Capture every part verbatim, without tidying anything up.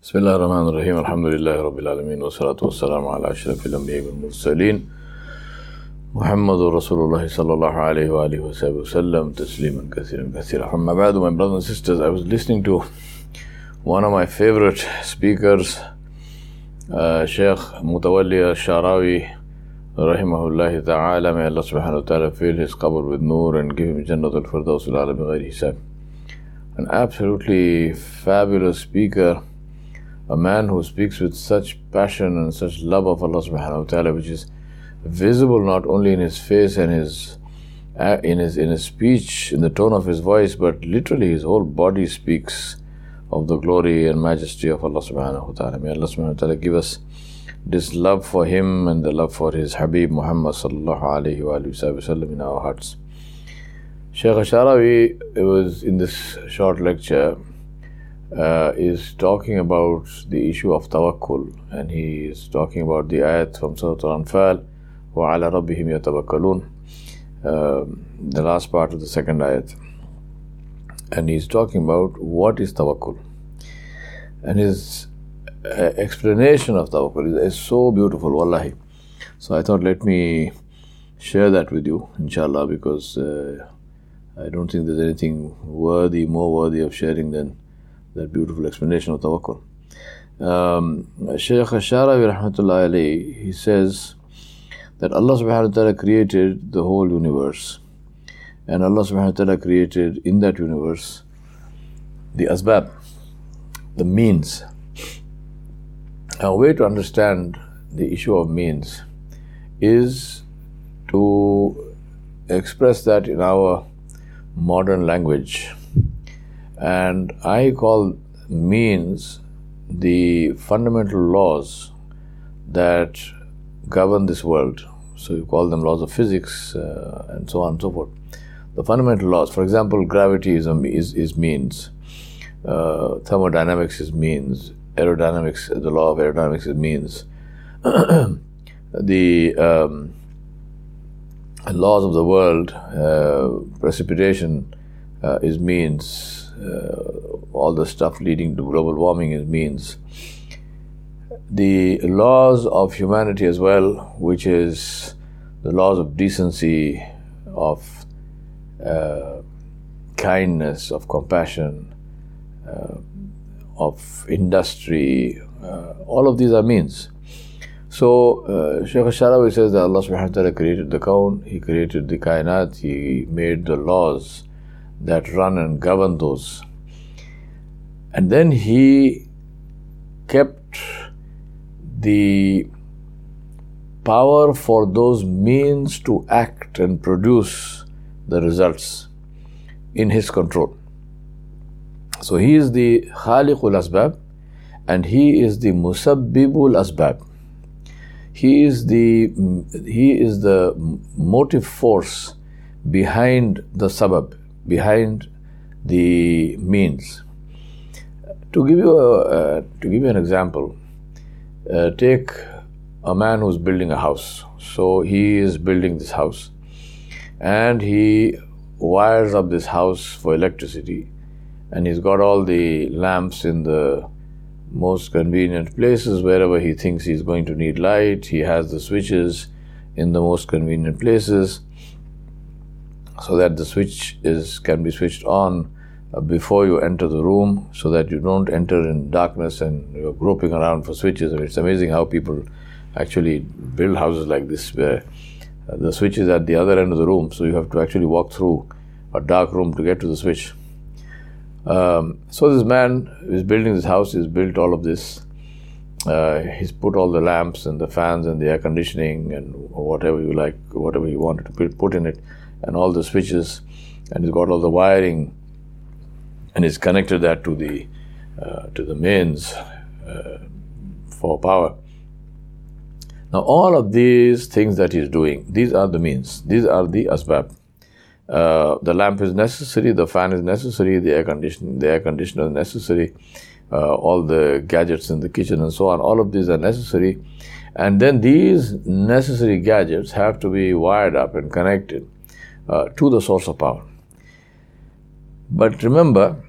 بسم الله الرحمن الرحيم الحمد لله رب العالمين والصلاة والسلام على أشرف الأنبياء والمرسلين محمد رسول الله صلى الله عليه وآله وسلم تسليما كثيرا كثيرا. أما بعد, my brothers and sisters, I was listening to one of my favorite speakers, uh, Sheikh Mutawalli Al-Sha'rawi rahimahullah ta'ala. May Allah subhanahu wa ta'ala fill his qabr with nur and give him Jannat al-Firdaus al-A'la bighayri hisab. An absolutely fabulous speaker, a man who speaks with such passion and such love of Allah subhanahu wa ta'ala, which is visible not only in his face and his uh, in his in his speech, in the tone of his voice, but literally his whole body speaks of the glory and majesty of Allah subhanahu wa ta'ala. May Allah subhanahu wa ta'ala give us this love for him and the love for his Habib Muhammad sallallahu alayhi wa sallam in our hearts. Sheikh Al-Sha'rawi was in this short lecture Uh, is talking about the issue of tawakkul, and he is talking about the ayat from Surah Al-Anfal, وَعَلَى رَبِّهِمْ يَتَوَكَّلُونَ, uh, the last part of the second ayat. And he's talking about what is tawakkul. And his uh, explanation of tawakkul is, is so beautiful, wallahi. So I thought, let me share that with you, inshallah, because uh, I don't think there's anything worthy, more worthy of sharing than that beautiful explanation of tawakkul. Um, Shaykh Al-Sha'rawi rahmatullahi alayhi, he says that Allah subhanahu wa ta'ala created the whole universe, and Allah subhanahu wa ta'ala created in that universe the asbab, the means. A way to understand the issue of means is to express that in our modern language. And I call means the fundamental laws that govern this world. So you call them laws of physics uh, and so on and so forth. The fundamental laws, for example, gravity is, a, is, is means. Uh, thermodynamics is means. Aerodynamics, the law of aerodynamics is means. the um, laws of the world, uh, precipitation uh, is means. Uh, all the stuff leading to global warming is means. The laws of humanity as well, which is the laws of decency, of uh, kindness, of compassion, uh, of industry, uh, all of these are means. So uh, Shaykh Al-Sha'rawi says that Allah subhanahu wa ta'ala created the kawn, He created the kainat, He made the laws that run and govern those. And then He kept the power for those means to act and produce the results in His control. So He is the Khaliqul Asbab, and He is the Musabbibul Asbab. He is the He is the motive force behind the sabab, behind the means. To give you a, uh, to give you an example, uh, take a man who's building a house. So he is building this house, and he wires up this house for electricity, and he's got all the lamps in the most convenient places wherever he thinks he's going to need light. He has the switches in the most convenient places, so that the switch is can be switched on uh, before you enter the room, so that you don't enter in darkness and you're groping around for switches. I mean, it's amazing how people actually build houses like this, where uh, the switch is at the other end of the room, so you have to actually walk through a dark room to get to the switch. Um, so this man is building this house, he's built all of this. Uh, he's put all the lamps and the fans and the air conditioning and whatever you like, whatever you wanted to put in it, and all the switches, and he's got all the wiring, and he's connected that to the uh, to the mains uh, for power. Now all of these things that he's doing, these are the means, these are the asbab. Uh, the lamp is necessary, the fan is necessary, the air conditioner, the air conditioner is necessary, uh, all the gadgets in the kitchen and so on, all of these are necessary. And then these necessary gadgets have to be wired up and connected Uh, to the source of power. But remember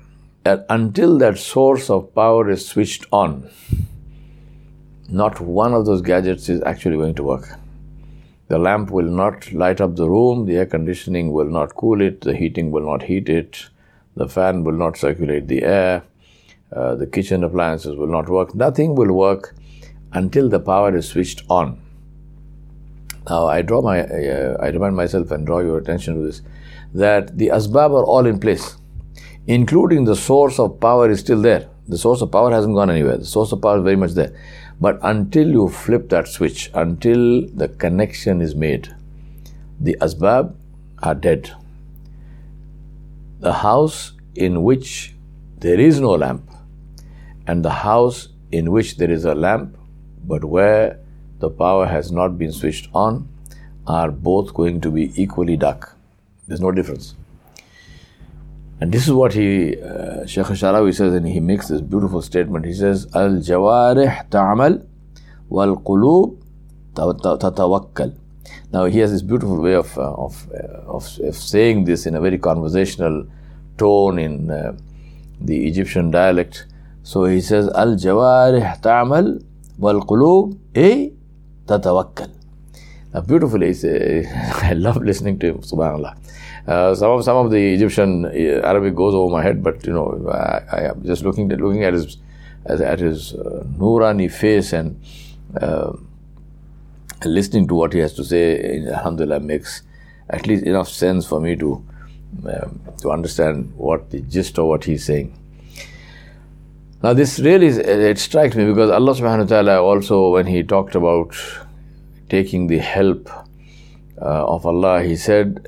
that until that source of power is switched on, not one of those gadgets is actually going to work. The lamp will not light up the room, the air conditioning will not cool it, the heating will not heat it, the fan will not circulate the air, uh, the kitchen appliances will not work. Nothing will work until the power is switched on. Now, I draw my, uh, I remind myself and draw your attention to this, that the asbab are all in place, including the source of power is still there. The source of power hasn't gone anywhere. The source of power is very much there. But until you flip that switch, until the connection is made, the asbab are dead. The house in which there is no lamp and the house in which there is a lamp, but where the power has not been switched on, are both going to be equally dark. There's no difference. And this is what he, uh, Shaykh Sharawi says, and he makes this beautiful statement. He says, Al-jawarih ta'amal wal-qulub tatawakkal. Now he has this beautiful way of, uh, of, uh, of, of saying this in a very conversational tone in uh, the Egyptian dialect. So he says, Al-jawarih ta'amal wal-qulub eh tatawakkal. Now beautifully, uh, I love listening to him, subhanAllah. Uh, some of some of the Egyptian uh, Arabic goes over my head, but you know, I, I am just looking at looking at his at his uh, Noorani face and uh, listening to what he has to say. Alhamdulillah, makes at least enough sense for me to um, to understand what the gist of what he's saying. Now, this really it strikes me because Allah Subhanahu wa Taala also, when He talked about taking the help uh, of Allah, He said,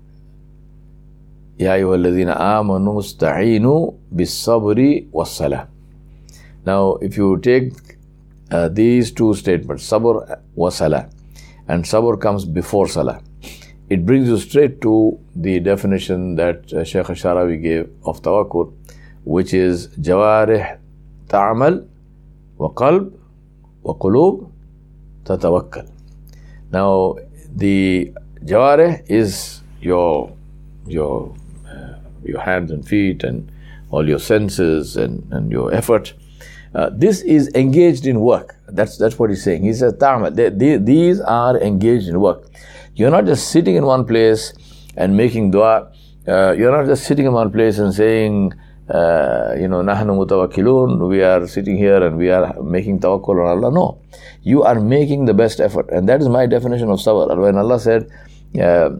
Ya ayyuhalladhina amanu ista'inu bis-sabri was-salah. Now, if you take uh, these two statements, sabr was salah, and sabr comes before salah, it brings you straight to the definition that uh, Shaykh Sharawi gave of tawakkul, which is jawarih ta'amal wa qalb wa qulub tatawakkal. Now, the jawarih is your your your hands and feet and all your senses and, and your effort. Uh, this is engaged in work. That's that's what he's saying. He says, ta'amal. They, they, these are engaged in work. You're not just sitting in one place and making dua. Uh, you're not just sitting in one place and saying, uh, you know, nahnu mutawakkilun, we are sitting here and we are making tawakkul on Allah. No. You are making the best effort. And that is my definition of sabr. When Allah said, uh,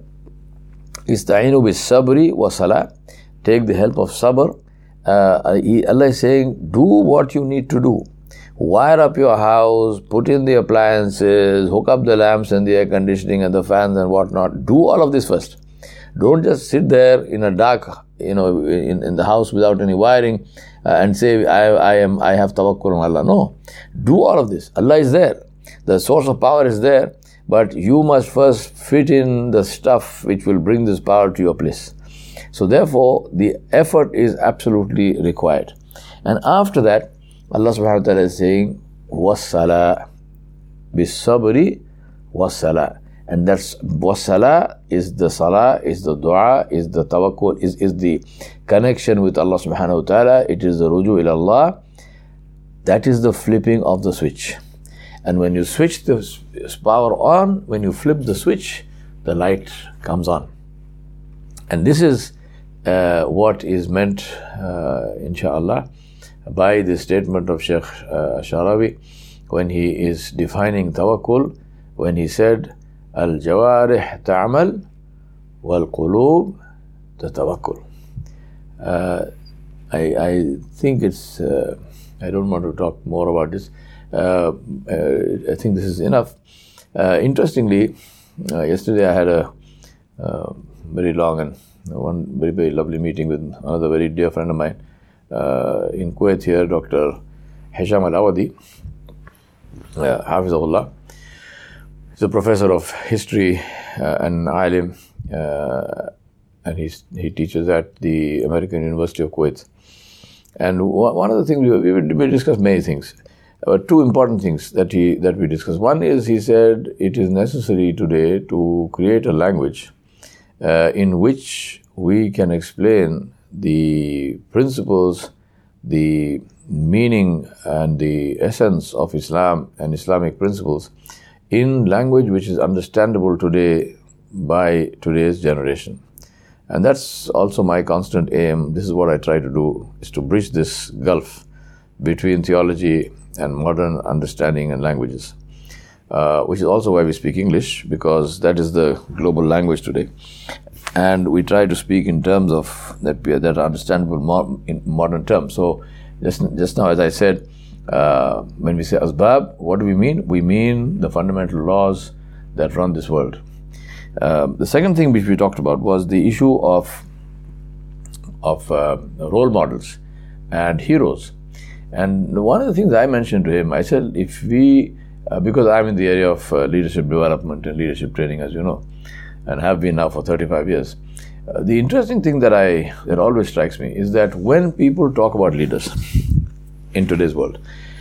Ista'inu bis sabri wa salah, take the help of sabr. Uh, Allah is saying, do what you need to do. Wire up your house, put in the appliances, hook up the lamps and the air conditioning and the fans and whatnot. Do all of this first. Don't just sit there in a dark, you know, in, in the house without any wiring uh, and say, I, I am, I have tawakkul on Allah. No. Do all of this. Allah is there. The source of power is there. But you must first fit in the stuff which will bring this power to your place. So therefore, the effort is absolutely required. And after that, Allah subhanahu wa ta'ala is saying, was-salah, bis-sabri, was-salah. And that's, was-salah is the salah, is the dua, is the tawakkul, is, is the connection with Allah subhanahu wa ta'ala. It is the ruju ila Allah. That is the flipping of the switch. And when you switch the power on, when you flip the switch, the light comes on. And this is uh, what is meant, uh, inshaAllah, by the statement of Shaykh uh, Sharawi when he is defining tawakkul, when he said, Al-jawarih ta'amal wal-qulub tatawakkul. Uh, I, I think it's, uh, I don't want to talk more about this. Uh, uh, I think this is enough. Uh, interestingly, uh, yesterday I had a uh, very long and one very, very lovely meeting with another very dear friend of mine uh, in Kuwait here, Doctor Hisham Al-Awadi, uh, Hafizahullah. He's a professor of history uh, and alim, uh, and he's, he teaches at the American University of Kuwait. And one of the things, we, we, we discussed many things. Uh, two important things that he that we discussed. One is, he said, it is necessary today to create a language uh, in which we can explain the principles, the meaning and the essence of Islam and Islamic principles in language which is understandable today by today's generation. And that's also my constant aim. This is what I try to do, is to bridge this gulf between theology and modern understanding and languages, uh, which is also why we speak English, because that is the global language today. And we try to speak in terms of that, that are understandable mo- in modern terms. So just, just now, as I said, uh, when we say asbab, what do we mean? We mean the fundamental laws that run this world. Uh, the second thing which we talked about was the issue of of uh, role models and heroes. And one of the things I mentioned to him, I said, if we, uh, because I'm in the area of uh, leadership development and leadership training, as you know, and have been now for thirty-five years, uh, the interesting thing that I that always strikes me is that when people talk about leaders in today's world,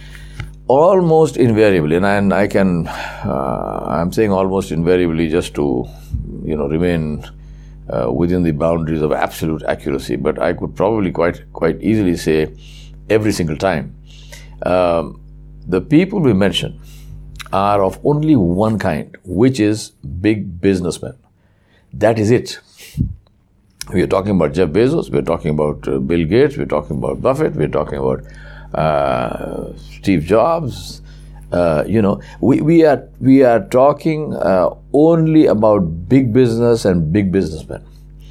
almost invariably, and I, and I can, uh, I'm saying almost invariably just to, you know, remain uh, within the boundaries of absolute accuracy, but I could probably quite quite easily say every single time, um, the people we mention are of only one kind, which is big businessmen. That is it. We are talking about Jeff Bezos, we are talking about uh, Bill Gates, we are talking about Buffett, we are talking about uh, Steve Jobs. Uh, you know, we, we are we are talking uh, only about big business and big businessmen.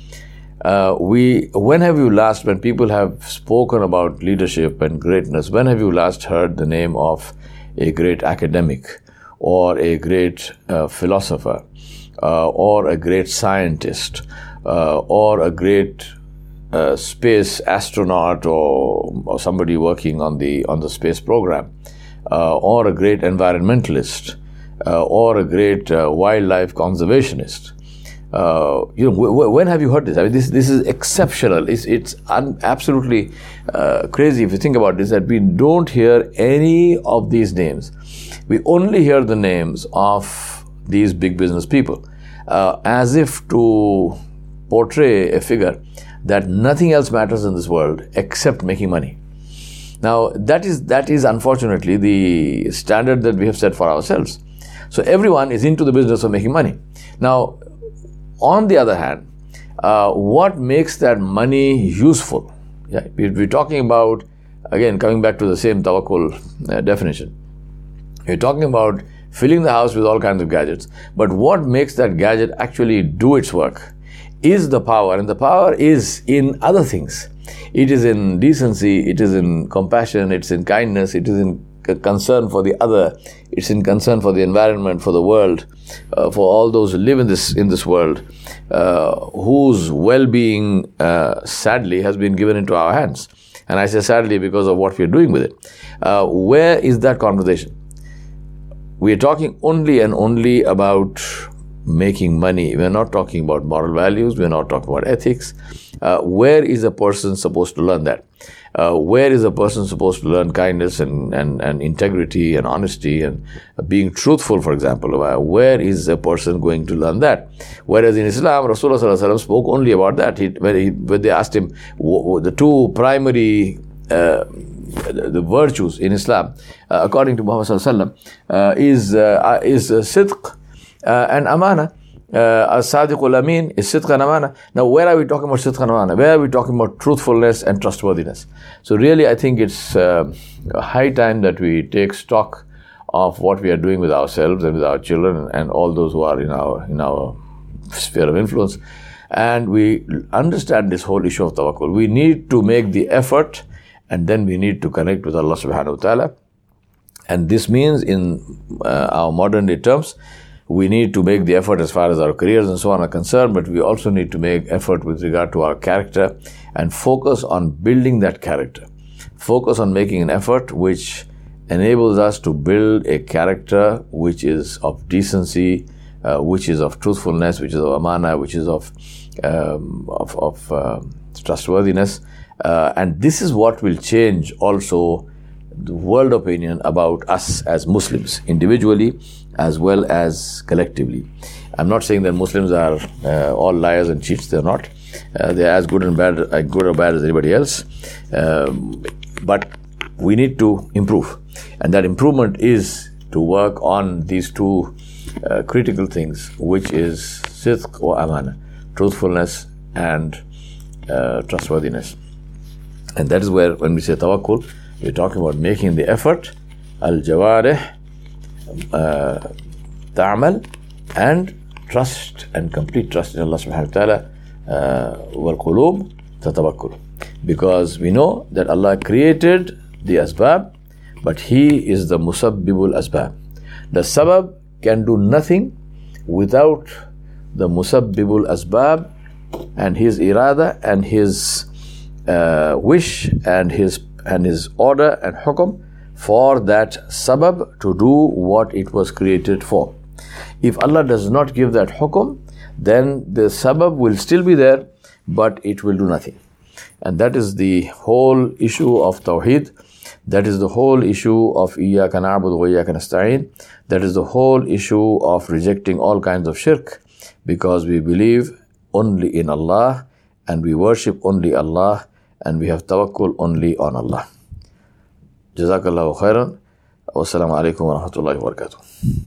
Uh, we when have you last, when people have spoken about leadership and greatness, when have you last heard the name of a great academic or a great uh, philosopher uh, or a great scientist uh, or a great uh, space astronaut or, or somebody working on the on the space program? Uh, or a great environmentalist, uh, or a great uh, wildlife conservationist. Uh, you know, w- w- when have you heard this? I mean, this this is exceptional. It's it's un- absolutely uh, crazy if you think about this. That we don't hear any of these names. We only hear the names of these big business people, uh, as if to portray a figure that nothing else matters in this world except making money. Now, that is that is unfortunately the standard that we have set for ourselves. So everyone is into the business of making money. Now, on the other hand, uh, what makes that money useful? Yeah, we, we're talking about, again, coming back to the same tawakkul uh, definition. We're talking about filling the house with all kinds of gadgets. But what makes that gadget actually do its work is the power. And the power is in other things. It is in decency, it is in compassion, it's in kindness, it is in concern for the other, it's in concern for the environment, for the world, uh, for all those who live in this in this world, uh, whose well-being, uh, sadly, has been given into our hands. And I say sadly because of what we are doing with it. Uh, where is that conversation? We are talking only and only about making money. We are not talking about moral values. We are not talking about ethics. Uh, where is a person supposed to learn that? Uh, where is a person supposed to learn kindness and, and, and integrity and honesty and uh, being truthful, for example? Uh, where is a person going to learn that? Whereas in Islam, Rasulullah Sallallahu Alaihi Wasallam spoke only about that. He, when, he, when they asked him w- w- the two primary uh, the, the virtues in Islam, uh, according to Muhammad Sallallahu Alaihi Wasallam, uh, is uh, is uh, sidq uh, and amana. Uh, As-Sadiq al-Amin is sidq and amana. Now, where are we talking about sidq and amana? Where are we talking about truthfulness and trustworthiness? So really, I think it's uh, a high time that we take stock of what we are doing with ourselves and with our children and all those who are in our in our sphere of influence. And we understand this whole issue of tawakkul. We need to make the effort, and then we need to connect with Allah subhanahu wa ta'ala. And this means, in uh, our modern day terms, we need to make the effort as far as our careers and so on are concerned, but we also need to make effort with regard to our character and focus on building that character. Focus on making an effort which enables us to build a character which is of decency, uh, which is of truthfulness, which is of amana, which is of um, of, of uh, trustworthiness. Uh, and this is what will change also the world opinion about us as Muslims, individually as well as collectively. I'm not saying that Muslims are uh, all liars and cheats, they're not. Uh, they're as good and bad, uh, good or bad as anybody else. Um, but we need to improve. And that improvement is to work on these two uh, critical things, which is sidq wa amana, truthfulness and uh, trustworthiness. And that is where, when we say tawakkul, we're talking about making the effort, al-jawarih, uh, ta'amal, and trust and complete trust in Allah subhanahu wa ta'ala, uh, wal qulub tatawakkul. Because we know that Allah created the asbab, but He is the musabbibul asbab. The sabab can do nothing without the musabbibul asbab and His irada and His uh, wish and His and His order and hukum for that sabab to do what it was created for. If Allah does not give that hukum, then the sabab will still be there, but it will do nothing. And that is the whole issue of Tawheed. That is the whole issue of Iyyaka na'budu wa Iyyaka nasta'in. That is the whole issue of rejecting all kinds of shirk, because we believe only in Allah and we worship only Allah and we have tawakkul only on Allah. Jazakallahu khairan. Wassalamu alaikum wa rahmatullahi wa barakatuh.